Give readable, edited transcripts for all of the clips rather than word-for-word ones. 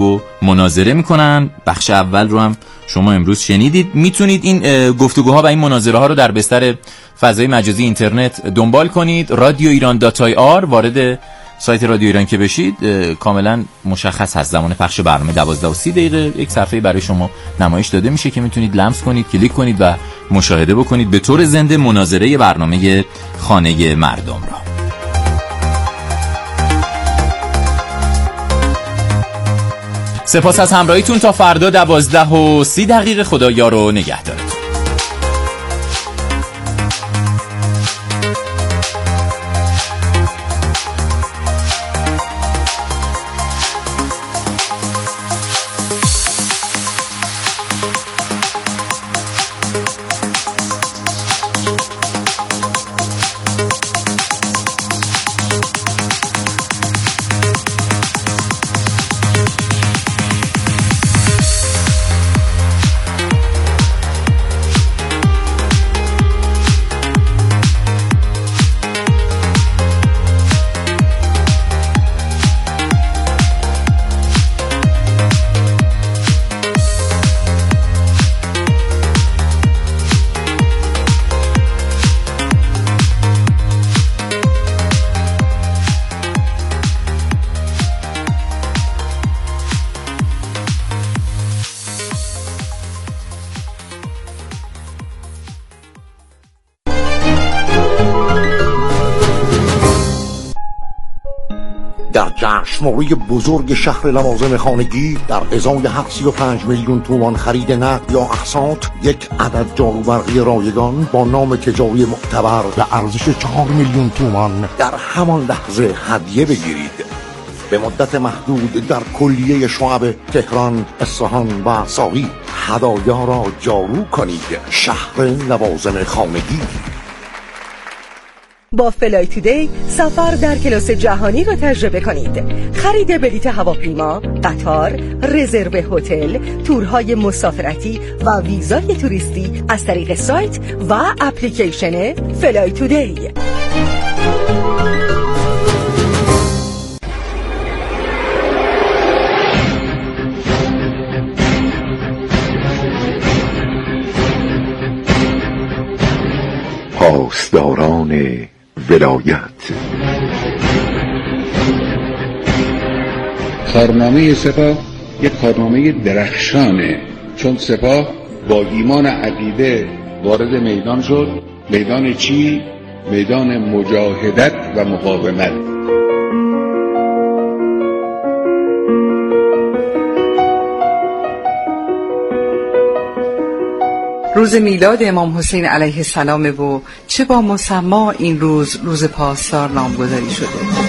و مناظره میکنن. بخش اول رو هم شما امروز شنیدید. میتونید این گفتگوها و این مناظره ها رو در بستر فضای مجازی اینترنت دنبال کنید. radioiran.ir وارد سایت رادیو ایران که بشید کاملا مشخص هست زمان پخش برنامه 12:30 یک صفحه برای شما نمایش داده میشه که میتونید لمس کنید، کلیک کنید و مشاهده بکنید به طور زنده مناظره برنامه خانه مردم را. سپاس از همراهیتون. تا فردا 12:30 خدا یار و نگهدارتون. در جشنواره بزرگ شهر لوازم خانگی در ازای 735 میلیون تومان خرید نقد یا اقساط یک عدد جاروبرقی رایگان با نام تجاری معتبر به ارزش 4 میلیون تومان در همان لحظه هدیه بگیرید. به مدت محدود در کلیه شعب تهران، اصفهان و ساقی هدایا را جارو کنید. شهر لوازم خانگی. با فلای تودی سفر در کلاس جهانی را تجربه کنید. خرید بلیط هواپیما، قطار، رزرو هتل، تورهای مسافرتی و ویزای توریستی از طریق سایت و اپلیکیشن فلای تودی. پاسداران ولایت. کارنامه سپاه یک کارنامه درخشانه، چون سپاه با ایمان عقیده وارد میدان شد. میدان چی؟ میدان مجاهدت و مقاومت. روز میلاد امام حسین علیه السلام و چه با مسما این روز پاسدار نامگذاری شده.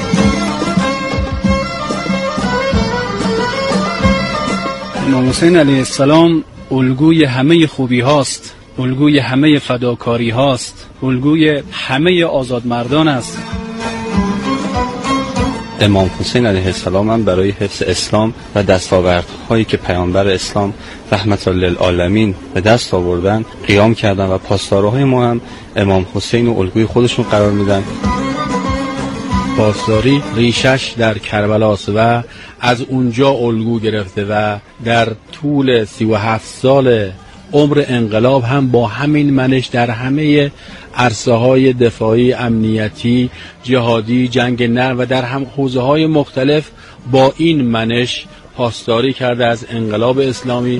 امام حسین علیه السلام الگوی همه خوبی هاست، الگوی همه فداکاری هاست، الگوی همه آزادمردان است. امام حسین علیه السلام هم برای حفظ اسلام و دستاوردهایی که پیامبر اسلام رحمت للعالمین به دست آوردن قیام کردن و پاسدارهای ما هم امام حسین و الگوی خودشون قرار میدن. پاسداری ریشش در کربلاست و از اونجا الگو گرفته و در طول 37 سال عمر انقلاب هم با همین منش در همه عرصه‌های دفاعی، امنیتی، جهادی، جنگ نرم و در هم حوزه‌های مختلف با این منش پاسداری کرده از انقلاب اسلامی.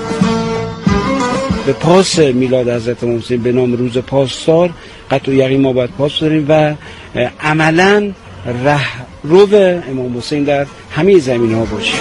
به پاس میلاد حضرت امام حسین به نام روز پاسدار قطع و یقین ما باید پاس داریم و عملاً رهرو امام حسین در همه زمینه‌ها باشیم.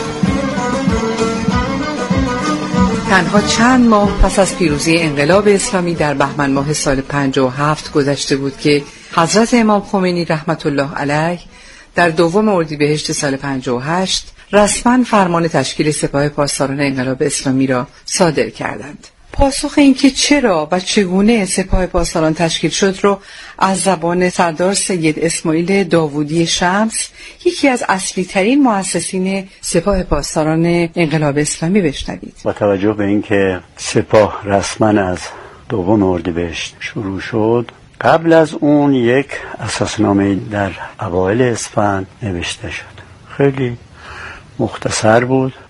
تنها چند ماه پس از پیروزی انقلاب اسلامی در بهمن ماه سال 57 گذشته بود که حضرت امام خمینی رحمت الله علیه در 2 اردیبهشت سال 58 رسما فرمان تشکیل سپاه پاسداران انقلاب اسلامی را صادر کردند. پاسخ این که چرا و چگونه سپاه پاسداران تشکیل شد رو از زبان سردار سید اسماعیل داوودی شمس، یکی از اصلی ترین مؤسسین سپاه پاسداران انقلاب اسلامی بشنوید. با توجه به اینکه سپاه رسما از 2 اردیبهشت شروع شد، قبل از اون یک اساسنامه در اوایل اسفند نوشته شد. خیلی مختصر بود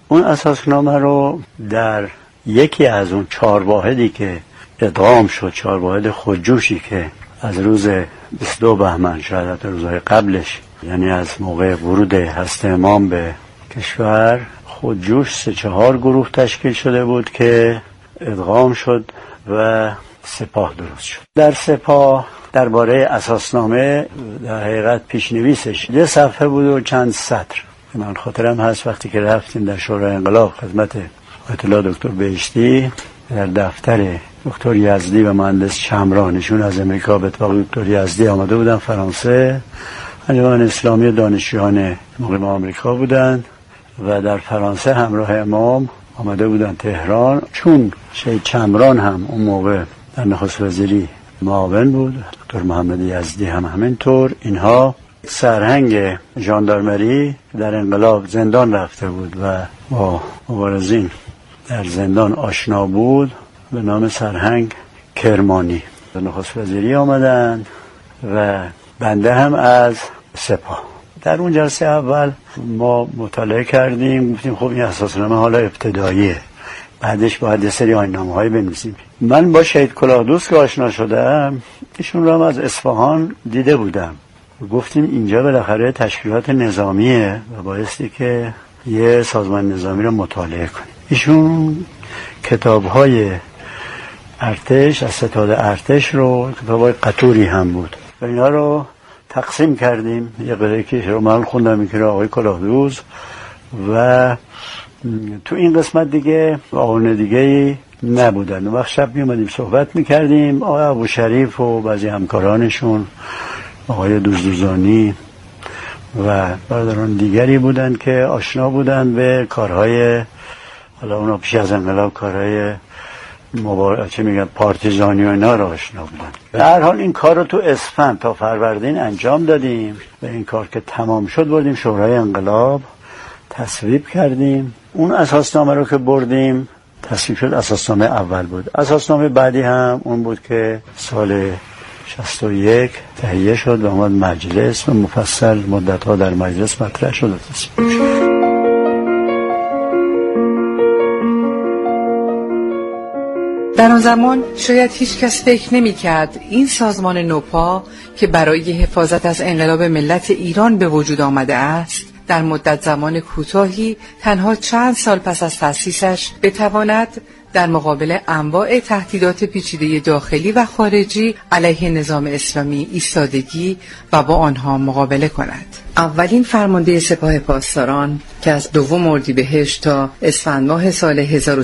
اون اساسنامه رو در یکی از اون 4 واحدی که ادغام شد، 4 واحد خودجوشی که از روز 22 بهمن شاید حتی روزهای قبلش، یعنی از موقع ورود حضرت امام به کشور، خودجوش 3-4 گروه تشکیل شده بود که ادغام شد و سپاه درست شد. در سپاه درباره اساسنامه در حقیقت پیشنویسش 1 صفحه بود و چند سطر. من خاطرم هست وقتی که رفتیم در شورای انقلاب خدمت آیت الله دکتر بهشتی، در دفتر دکتر یزدی و مهندس شمرانشون از امریکا به اتفاق دکتر یزدی آمده بودن فرانسه، انجمن اسلامی دانشجویان مقیم آمریکا بودند و در فرانسه همراه امام آمده بودن تهران. چون شهید چمران هم اون موقع در نخست وزیری معاون بود، دکتر محمد یزدی هم همینطور، اینها سرهنگ ژاندارمری در انقلاب زندان رفته بود و با مبارزین در زندان آشنا بود به نام سرهنگ کرمانی. در نخست وزیری آمدن و بنده هم از سپاه. در اون جلسه اول ما مطالعه کردیم، گفتیم خب این اساسنامه حالا ابتداییه، بعدش باید یه سری آیین‌نامه‌های بنویسیم. من با شهید کلاهدوست که آشنا شدم، ایشون رو هم از اصفهان دیده بودم. گفتیم اینجا بالاخره تشکیلات نظامیه و بایستی که یه سازمان نظامی رو مطالعه کنیم. ایشون کتاب‌های ارتش، از ستاد ارتش رو، کتاب‌های قطوری هم بود و اینا رو تقسیم کردیم. یه قضیه که رو من خوندم این که آقای کلاهدوست و تو این قسمت دیگه آقایون دیگه نبودن. وقت شب میومدیم صحبت میکردیم، آقای ابوشریف و بعضی همکارانشون، آقای دوزدوزانی و برادران دیگری بودن که آشنا بودن به کارهای، حالا اونا پیش از انقلاب کارهای چه میگن پارتیزانی و اینا رو آشنا بودن. به هر حال این کار رو تو اسفند تا فروردین انجام دادیم و این کار که تمام شد بردیم شورای انقلاب تصویب کردیم. اون اساسنامه رو که بردیم تصویب شد، اساسنامه اول بود. اساسنامه بعدی هم اون بود که سال 61 تهیه شد و اومد مجلس و مفصل مدت‌ها در مجلس مطرح شد و تصویب شد. در آن زمان شاید هیچ کس فکر نمی کرد این سازمان نوپا که برای حفاظت از انقلاب ملت ایران به وجود آمده است، در مدت زمان کوتاهی تنها چند سال پس از تأسیسش بتواند در مقابل انواع تهدیدات پیچیده داخلی و خارجی علیه نظام اسلامی ایستادگی و با آنها مقابله کند. اولین فرمانده سپاه پاسداران که از 2 اردیبهشت تا اسفند ماه سال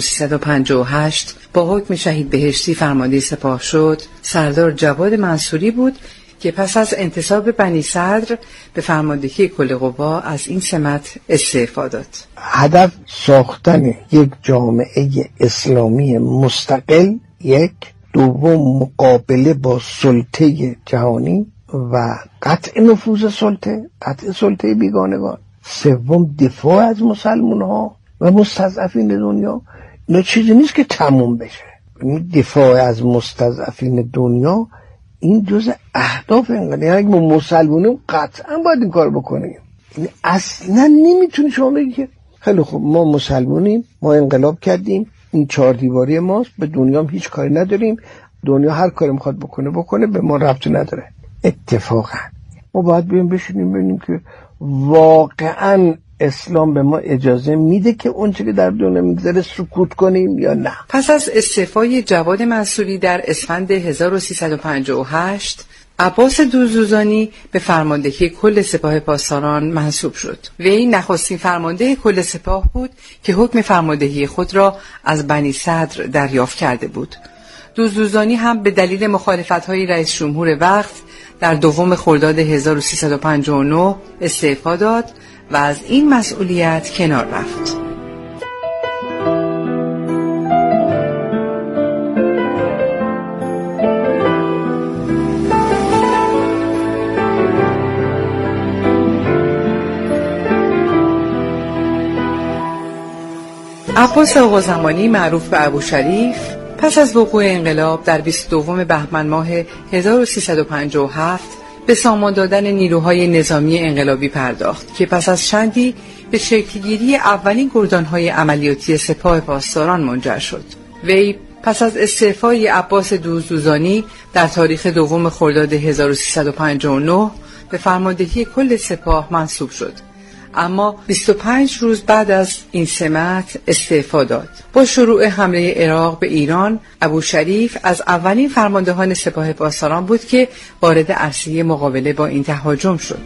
1358 با حکم شهید بهشتی فرمانده سپاه شد، سردار جواد منصوری بود که پس از انتصاب بنی صدر به فرماندهی کل قوا از این سمت استعفا داد. هدف ساختن یک جامعه اسلامی مستقل، 1. 2 مقابله با سلطه جهانی و قطع نفوذ سلطه، قطع سلطه بیگانگان. 3 دفاع از مسلمان ها و مستضعفین دنیا. نه چیزی نیست که تموم بشه. دفاع از مستضعفین دنیا این جزء اهداف انقلاب، یعنی ما مسلمانیم قطعا باید این کار بکنیم. این اصلا نمیتونی شما بگی که خیلی خوب ما مسلمانیم، ما انقلاب کردیم، این 4 دیواری ماست، به دنیا هم هیچ کاری نداریم، دنیا هر کاری میخواد بکنه به ما ربطی نداره. اتفاقا ما باید بشینیم ببینیم که واقعا اسلام به ما اجازه میده که اون چیزی که در دنیا میگذره سکوت کنیم یا نه. پس از استعفای جواد منصوری در اسفند 1358 عباس دوزدوزانی به فرماندهی کل سپاه پاسداران منصوب شد. وی نخستین فرمانده کل سپاه بود که حکم فرماندهی خود را از بنی صدر دریافت کرده بود. دوزدوزانی هم به دلیل مخالفت‌های رئیس جمهور وقت در 2 خرداد 1359 استعفا داد و از این مسئولیت کنار رفت. عباس آقازمانی معروف به ابوشریف پس از وقوع انقلاب در 22 بهمن ماه 1357 به سامان دادن نیروهای نظامی انقلابی پرداخت که پس از چندی به شکلگیری اولین گردانهای عملیاتی سپاه پاسداران منجر شد. وی پس از استعفای عباس دوزدوزانی در تاریخ 2 خرداد 1359 به فرماندهی کل سپاه منصوب شد، اما 25 روز بعد از این سمت استعفا داد. با شروع حمله عراق به ایران، ابوشریف از اولین فرماندهان سپاه پاسداران بود که وارد عرصه مقابله با این تهاجم شد.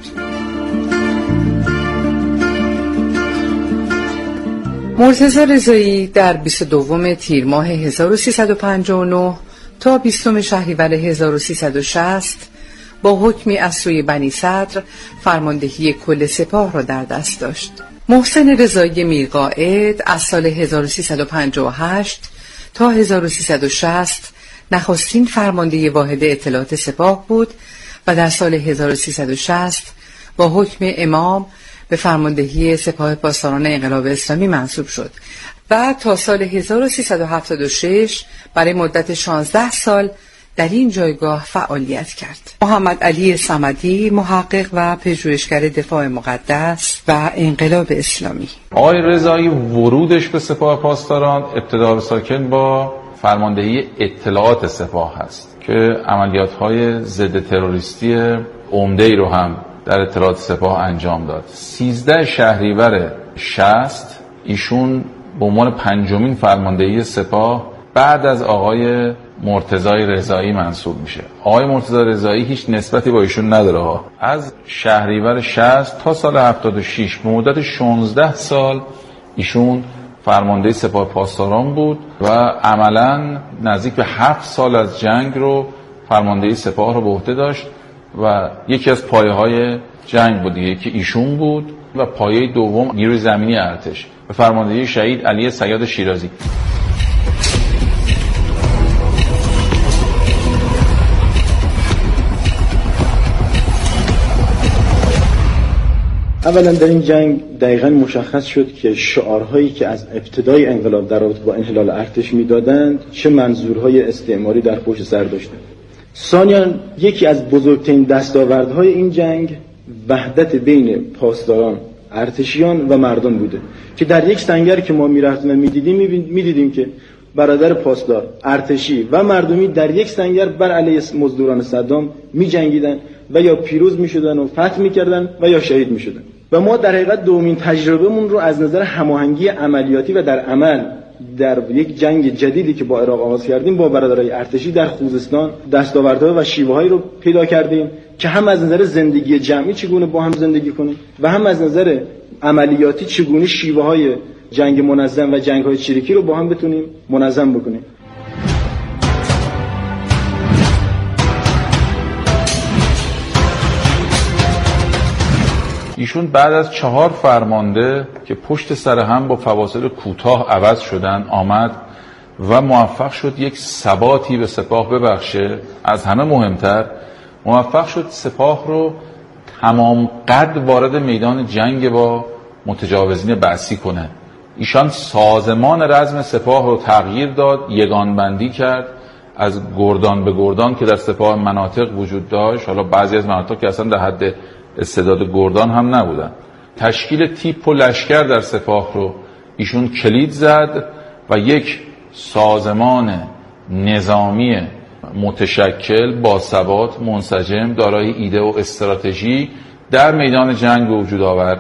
مرتضی رضایی در 22 تیر ماه 1359 تا 20 شهریور 1360 با حکمی از سوی بنی صدر فرماندهی کل سپاه را در دست داشت. محسن رضایی میرقائد از سال 1358 تا 1360 نخستین فرمانده واحد اطلاعات سپاه بود و در سال 1360 با حکم امام به فرماندهی سپاه پاسداران انقلاب اسلامی منصوب شد و تا سال 1376 برای مدت 16 سال در این جایگاه فعالیت کرد. محمد علی صمدی، محقق و پژوهشگر دفاع مقدس و انقلاب اسلامی. آقای رضایی ورودش به سپاه پاسداران ابتدا ساکن با فرماندهی اطلاعات سپاه هست که عملیات‌های ضد تروریستی عمده‌ای رو هم در اطلاعات سپاه انجام داد. 13 شهریور 60 ایشون به عنوان 5مین فرماندهی سپاه بعد از آقای مرتضی رضایی منصوب میشه. آقای مرتضی رضایی هیچ نسبتی با ایشون نداره. از شهریور 60 تا سال 76 به مدت 16 سال ایشون فرمانده سپاه پاسداران بود و عملاً نزدیک به 7 سال از جنگ رو فرماندهی سپاه رو به عهده داشت و یکی از پایه‌های جنگ بود دیگه که ایشون بود و پایه دوم نیروی زمینی ارتش به فرماندهی شهید علی صیاد شیرازی. اولا در این جنگ دقیقاً مشخص شد که شعارهایی که از ابتدای انقلاب در رابطه با انحلال ارتش میدادند چه منظورهای استعماری در پشت سر داشتند. ثانیاً یکی از بزرگترین دستاوردهای این جنگ وحدت بین پاسداران، ارتشیان و مردم بوده که در یک سنگر که ما میرفتیم و میدیدیم که برادر پاسدار، ارتشی و مردمی در یک سنگر بر علیه مزدوران صدام می‌جنگیدند و یا پیروز می‌شدن و فتح می‌کردن و یا شهید می‌شدن. و ما در حقیقت دومین تجربهمون رو از نظر هماهنگی عملیاتی و در عمل در یک جنگ جدیدی که با عراق آغاز کردیم با برادرای ارتشی در خوزستان دستاوردها و شیوه‌هایی رو پیدا کردیم که هم از نظر زندگی جمعی چگونه با هم زندگی کنیم و هم از نظر عملیاتی چگونه شیوه‌های جنگ منظم و جنگ‌های چریکی رو با هم بتونیم منظم بکنیم. ایشون بعد از 4 فرمانده که پشت سر هم با فواصل کوتاه عوض شدن آمد و موفق شد یک ثباتی به سپاه ببخشه. از همه مهمتر موفق شد سپاه رو تمام قد وارد میدان جنگ با متجاوزین بعثی کنه. ایشان سازمان رزم سپاه رو تغییر داد، یگانبندی کرد از گردان به گردان که در سپاه مناطق وجود داشت. حالا بعضی از مناطق که اصلا در حد استعداد گردان هم نبودن. تشکیل تیپ و لشکر در سپاه رو ایشون کلید زد و یک سازمان نظامی متشکل با ثبات، منسجم، دارای ایده و استراتژی در میدان جنگ به وجود آورد.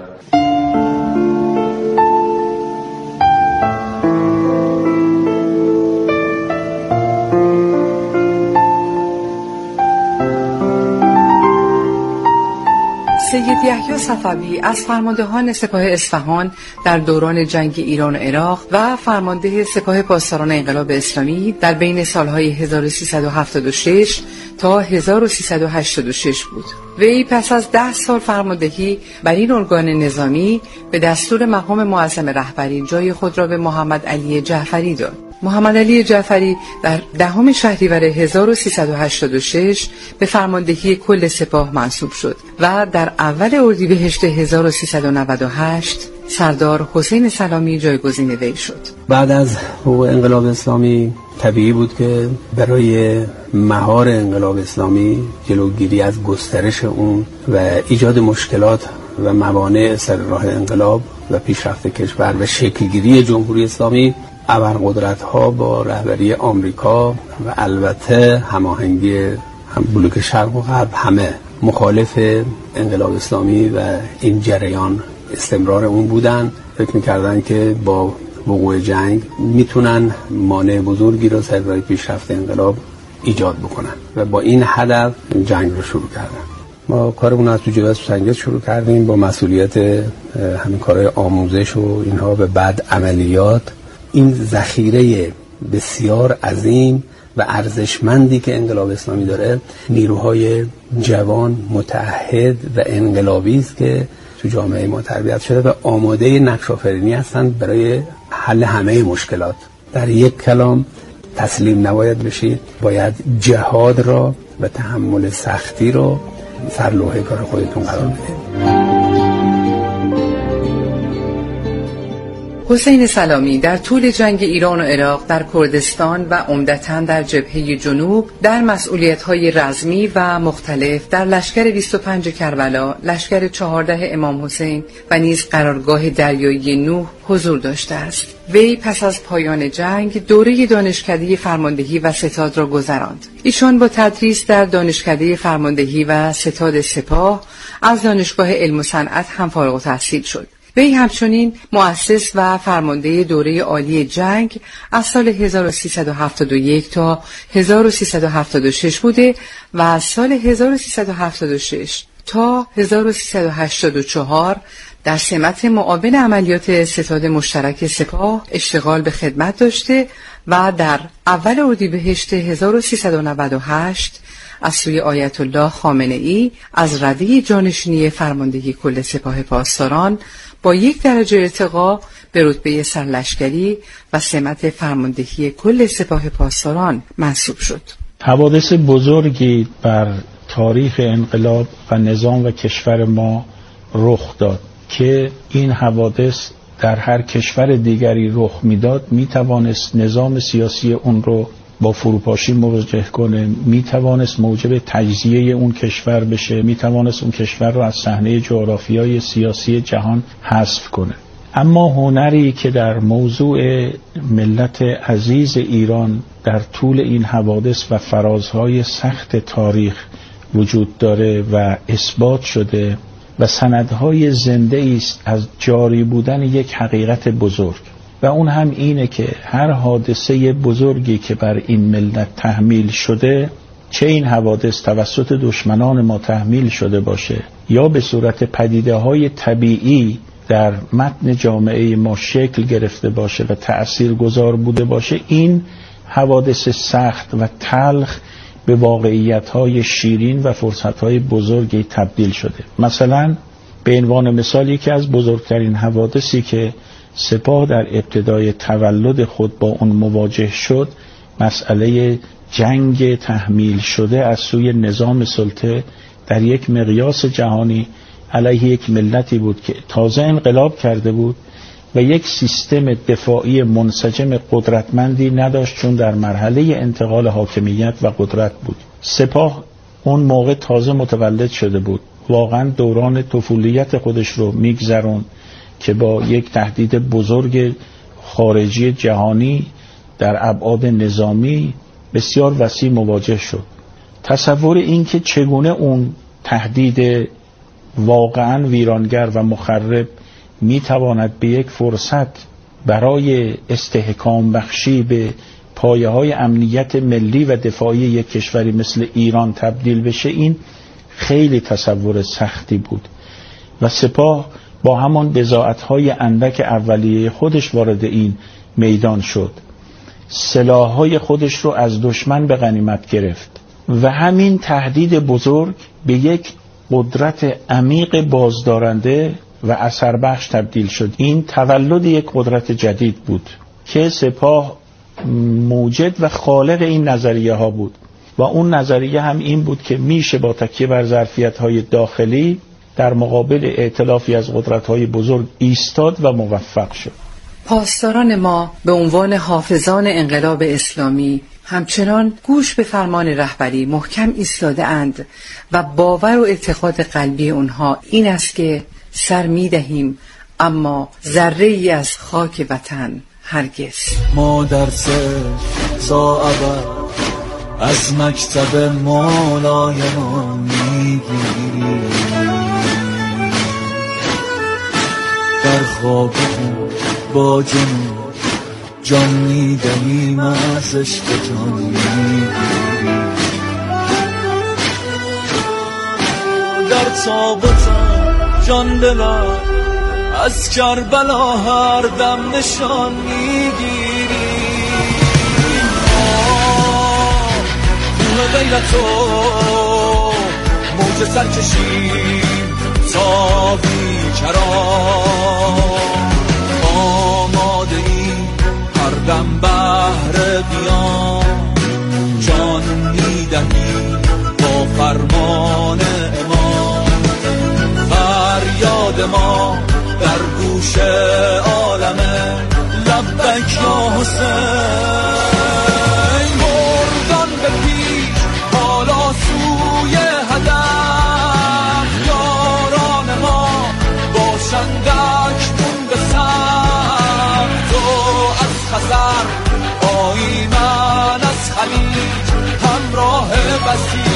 سید یحیی صفوی از فرماندهان سپاه اصفهان در دوران جنگ ایران و عراق و فرمانده سپاه پاسداران انقلاب اسلامی در بین سالهای 1376 تا 1386 بود. وی پس از 10 سال فرماندهی بر این ارگان نظامی به دستور مقام معظم رهبری جای خود را به محمد علی جعفری داد. محمد علی جعفری در 10 شهریور 1386 به فرماندهی کل سپاه منصوب شد و در اول اردیبهشت 1398 سردار حسین سلامی جایگزین وی شد. بعد از انقلاب اسلامی طبیعی بود که برای مهار انقلاب اسلامی، جلوگیری از گسترش اون و ایجاد مشکلات و موانع سر راه انقلاب و پیشرفت کشور و شکلگیری جمهوری اسلامی، ابرقدرت‌ها با رهبری آمریکا و البته هماهنگی هم بلوک شرق و غرب همه مخالف انقلاب اسلامی و این جریان استمرار اون بودن. فکر می‌کردن که با وقوع جنگ میتونن مانع بزرگی رو سر راه پیشرفت انقلاب ایجاد بکنن و با این هدف جنگ رو شروع کردن. ما کارمون از تو جبهه سنگس شروع کردیم با مسئولیت همین کارهای آموزش و اینها و بعد عملیات. این ذخیره بسیار عظیم و ارزشمندی که انقلاب اسلامی داره، نیروهای جوان متعهد و انقلابی است که تو جامعه ما تربیت شده و آماده نقش‌آفرینی هستند برای حل همه مشکلات. در یک کلام تسلیم نباید بشید، باید جهاد را و تحمل سختی را سرلوحه کار خودتون قرار بدید. حسین سلامی در طول جنگ ایران و عراق در کردستان و عمدتاً در جبهه جنوب در مسئولیت‌های رزمی و مختلف در لشکر 25 کربلا، لشکر 14 امام حسین و نیز قرارگاه دریایی نوح حضور داشته است. وی پس از پایان جنگ دوره دانشکده فرماندهی و ستاد را گذراند. ایشان با تدریس در دانشکده فرماندهی و ستاد سپاه از دانشگاه علم و صنعت هم فارغ التحصیل شد. وی همچنین مؤسس و فرمانده دوره عالی جنگ از سال 1371 تا 1376 بوده و از سال 1376 تا 1384 در سمت معاون عملیات ستاد مشترک سپاه اشتغال به خدمت داشته و در اول اردیبهشت 1398 از سوی آیت الله خامنه‌ای از رده جانشینی فرماندهی کل سپاه پاسداران با 1 درجه ارتقا به رتبه سرلشکری و سمت فرماندهی کل سپاه پاسداران منصوب شد. حوادث بزرگی بر تاریخ انقلاب و نظام و کشور ما رخ داد که این حوادث در هر کشور دیگری رخ میداد میتوانست نظام سیاسی اون رو با فروپاشی مواجه کنه، میتوانست موجب تجزیه اون کشور بشه، میتوانست اون کشور رو از صحنه جغرافیای سیاسی جهان حذف کنه. اما هنری که در موضوع ملت عزیز ایران در طول این حوادث و فرازهای سخت تاریخ وجود داره و اثبات شده و سندهای زنده است از جاری بودن یک حقیقت بزرگ، و اون هم اینه که هر حادثه بزرگی که بر این ملت تحمیل شده، چه این حوادث توسط دشمنان ما تحمیل شده باشه یا به صورت پدیده‌های طبیعی در متن جامعه ما شکل گرفته باشه و تأثیرگذار بوده باشه، این حوادث سخت و تلخ به واقعیت‌های شیرین و فرصت‌های بزرگی تبدیل شده. مثلا به عنوان مثال یکی از بزرگترین حوادثی که سپاه در ابتدای تولد خود با اون مواجه شد، مسئله جنگ تحمیل شده از سوی نظام سلطه در یک مقیاس جهانی علیه یک ملتی بود که تازه انقلاب کرده بود و یک سیستم دفاعی منسجم قدرتمندی نداشت، چون در مرحله انتقال حاکمیت و قدرت بود. سپاه اون موقع تازه متولد شده بود، واقعا دوران طفولیت خودش رو میگذرون که با یک تهدید بزرگ خارجی جهانی در ابعاد نظامی بسیار وسیع مواجه شد. تصور این که چگونه اون تهدید واقعا ویرانگر و مخرب میتواند به یک فرصت برای استحکام بخشی به پایه‌های امنیت ملی و دفاعی یک کشوری مثل ایران تبدیل بشه، این خیلی تصور سختی بود و سپاه با همان بضاعت‌های اندک اولیه خودش وارد این میدان شد. سلاح‌های خودش رو از دشمن به غنیمت گرفت و همین تهدید بزرگ به یک قدرت عمیق بازدارنده و اثربخش تبدیل شد. این تولد یک قدرت جدید بود که سپاه موجد و خالق این نظریه ها بود و اون نظریه هم این بود که میشه با تکیه بر ظرفیت های داخلی در مقابل ائتلافی از قدرت‌های بزرگ ایستاد و موفق شد. پاسداران ما به عنوان حافظان انقلاب اسلامی همچنان گوش به فرمان رهبری محکم ایستاده اند و باور و اعتقاد قلبی اونها این است که سر می دهیم اما ذره ای از خاک وطن هرگز. ما درس ساعت از مکتب مولایمان میگیریم، در خواب با جان میدهیم، از عشق جان میگیریم، در تابوت جان بلا از کربلا هر دم نشان میگیریم. کوه غیرت و موج سر کشیم تا بیکران، آماده ایم هر دم بهر بیان، جان میدهیم با فرمان امام، فریاد ما در گوش عالمه لبک یا حسین. مردان به پیش حالا سوی هدف، یاران ما باشند اکنون به سمت، تو از خزر آیی من از خلیج همراه بسیج،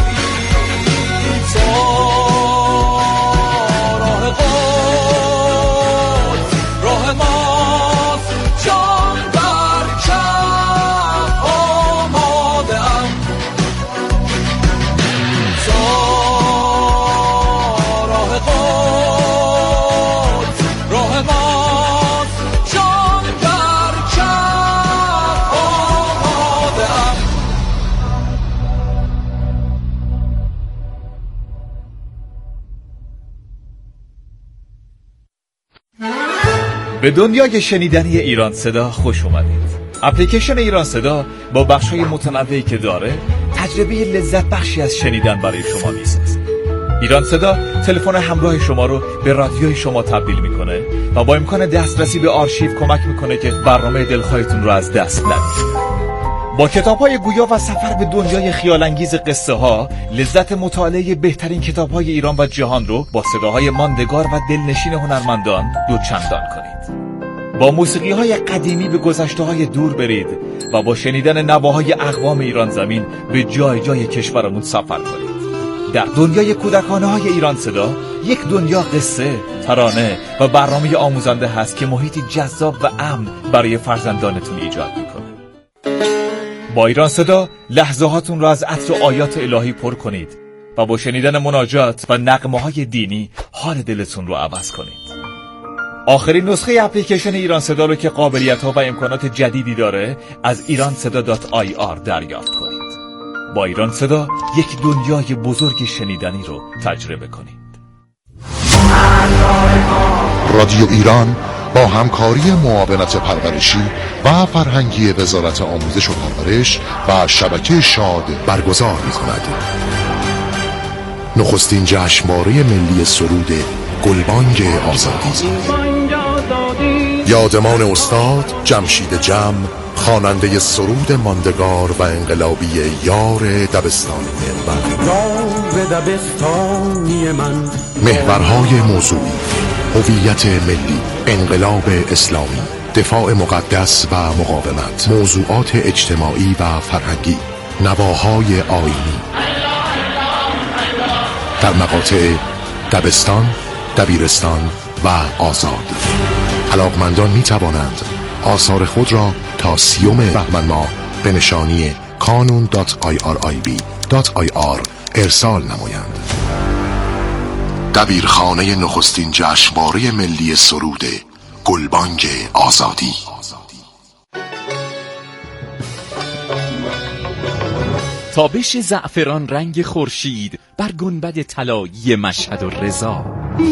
به دنیای شنیدنی ایران صدا خوش اومدید. اپلیکیشن ایران صدا با بخش‌های متنوعی که داره تجربه لذت بخشی از شنیدن برای شما میسازه. ایران صدا تلفن همراه شما رو به رادیوی شما تبدیل میکنه و با امکان دسترسی به آرشیو کمک میکنه که برنامه دلخواهتون رو از دست ندید. با کتاب‌های گویا و سفر به دنیای خیال‌انگیز قصه ها، لذت مطالعه بهترین کتاب‌های ایران و جهان رو با صداهای ماندگار و دلنشین هنرمندان دوچندان کنید. با موسیقی‌های قدیمی به گذشته‌های دور برید و با شنیدن نواهای اقوام ایران زمین به جای جای کشورمون سفر کنید. در دنیای کودکانه‌های ایران صدا، یک دنیا قصه، ترانه و برنامه آموزنده هست که محیطی جذاب و امن برای فرزندانتون ایجاد می‌کنه. با ایران صدا لحظه‌هاتون را از عطر آیات الهی پر کنید و با شنیدن مناجات و نغمه‌های دینی حال دلتون رو عوض کنید. آخرین نسخه اپلیکیشن ایران صدا رو که قابلیت‌ها و امکانات جدیدی داره از iranseda.ir دریافت کنید. با ایران صدا یک دنیای بزرگ شنیدنی رو تجربه کنید. رادیو ایران با همکاری معاونت پرورشی و فرهنگی وزارت آموزش و پرورش و شبکه شاد برگزار می‌کند. نخستین جشنواره ملی سرود گلبانگ آزادی. یادمان استاد جمشید جم، خواننده سرود ماندگار و انقلابی یار دبستانی من. محورهای موضوعی: هویت ملی، انقلاب اسلامی، دفاع مقدس و مقاومت، موضوعات اجتماعی و فرهنگی، نواهای آیینی، در مقاطع دبستان، دبیرستان و آزاد. علاقمندان می توانند آثار خود را تا 30 بهمن ماه به نشانی kanun.irib.ir ارسال نمایند. دبیرخانه نخستین جشنواره ملی سرود گلبانگ آزادی. تابش زعفران رنگ خورشید بر گنبد طلایی مشهد و رضا،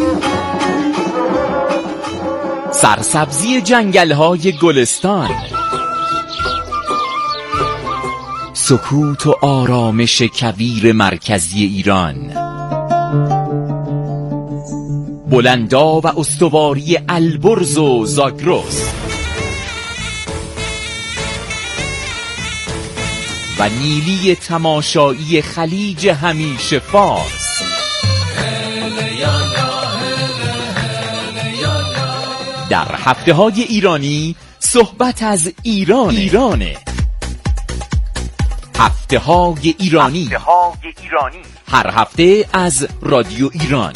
سرسبزی جنگل‌های گلستان، سکوت و آرامش کویر مرکزی ایران، بلندا و استواری البرز و زاگرس و نیلی تماشایی خلیج همیشه فارس. در هفته های ایرانی صحبت از ایرانه. هفته های ایرانی هر هفته از رادیو ایران.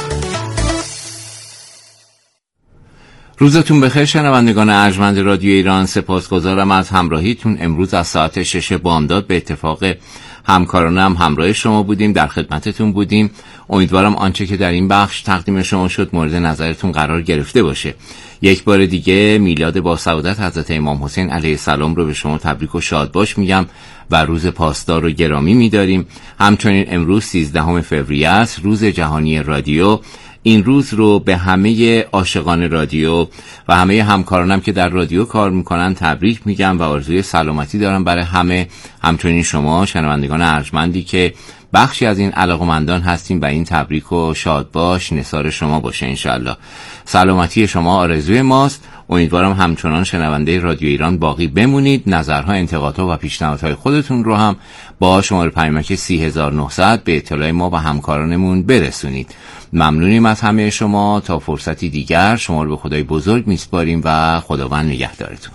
روزتون بخیر شنوندگان ارجمند رادیو ایران، سپاسگزارم از همراهیتون. امروز از ساعت 6 بامداد به اتفاق همکارانم همراه شما بودیم، در خدمتتون بودیم. امیدوارم آنچه که در این بخش تقدیم شما شد مورد نظرتون قرار گرفته باشه. یک بار دیگه میلاد با سعادت حضرت امام حسین علیه السلام رو به شما تبریک و شادباش میگم و روز پاسدار رو گرامی میداریم. همچنین امروز 13 فوریه است، روز جهانی رادیو. این روز رو به همه عاشقان رادیو و همه همکارانم که در رادیو کار میکنن تبریک میگم و آرزوی سلامتی دارم برای همه، همچنین شما شنوندگان ارجمندی که بخشی از این علاقمندان هستیم و این تبریک و شادباش نثار شما باشه انشالله. سلامتی شما آرزوی ماست. امیدوارم همچنان شنونده رادیو ایران باقی بمونید. نظرها، انتقادها و پیشنهادهای خودتون رو هم با شماره پیامک 30900 به اطلاع ما و همکارانمون برسونید. ممنونیم از همه شما. تا فرصتی دیگر شما رو به خدای بزرگ میسپاریم و خداوند نگهدارتون.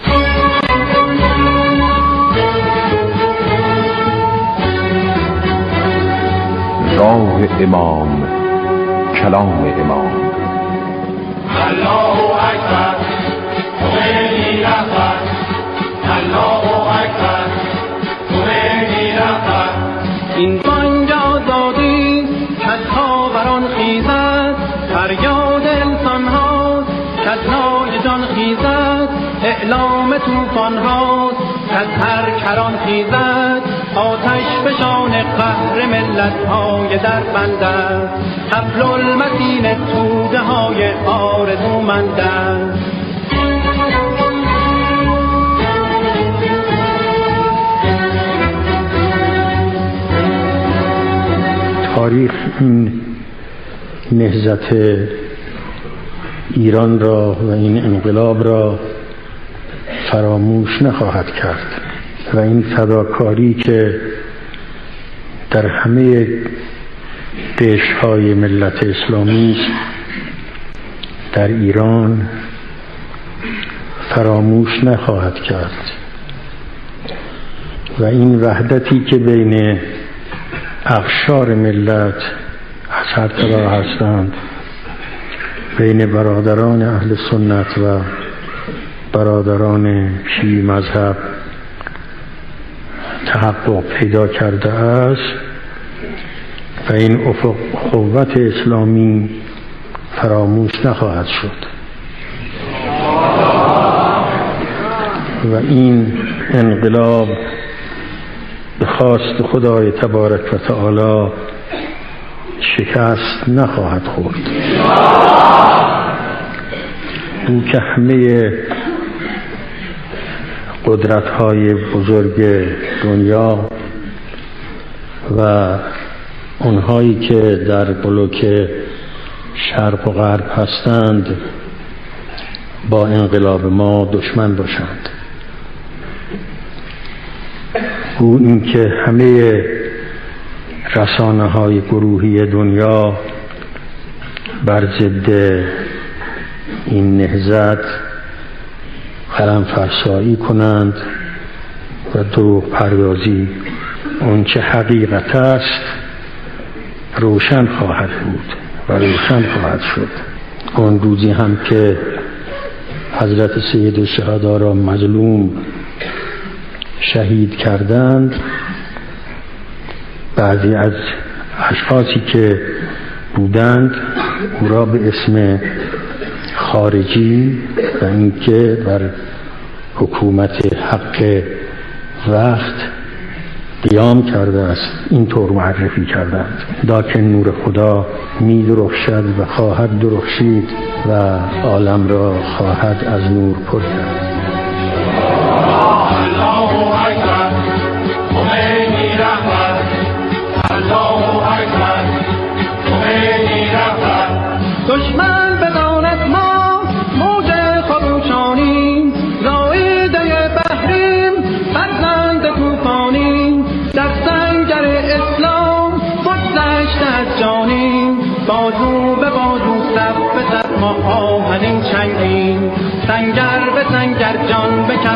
راه امام، کلام امام. الله اکبر، خمینی رهبر. الله اکبر، خمینی رهبر. این بانگ آزادی کز خاوران خیزد، فریاد انسان هاست کز نای جان خیزد، اعلام طوفان هاست کز هر کران خیزد، آتش فشان قهر ملت های در بند است، حبل المتین توده های آرزومند است. تاریخ این نهضت ایران را و این انقلاب را فراموش نخواهد کرد و این فداکاری که در همه قشرهای ملت اسلامی در ایران فراموش نخواهد کرد و این وحدتی که بین اقشار ملت از هر طرف هستند، بین برادران اهل سنت و برادران شیعی مذهب تحقق پیدا کرده است و این افق قوت اسلامی فراموش نخواهد شد و این انقلاب به خواست خدای تبارک و تعالی شکست نخواهد خورد. او که همه قدرت‌های بزرگ دنیا و اونهایی که در بلوک شرق و غرب هستند با انقلاب ما دشمن باشند. او این که همه رسانه‌های گروهی دنیا بر ضد این نهضت قلم فرسایی کنند و دروغ پردازی، اون چه حقیقت است روشن خواهد بود و روشن خواهد شد. اون روزی هم که حضرت سید الشهدا را مظلوم شهید کردند، بعضی از اشخاصی که بودند او را به اسم خارجی و اینکه بر حکومت حق وقت قیام کرده است اینطور معرفی کردند. لکن نور خدا می درخشد و خواهد درخشید و عالم را خواهد از نور پر کرد.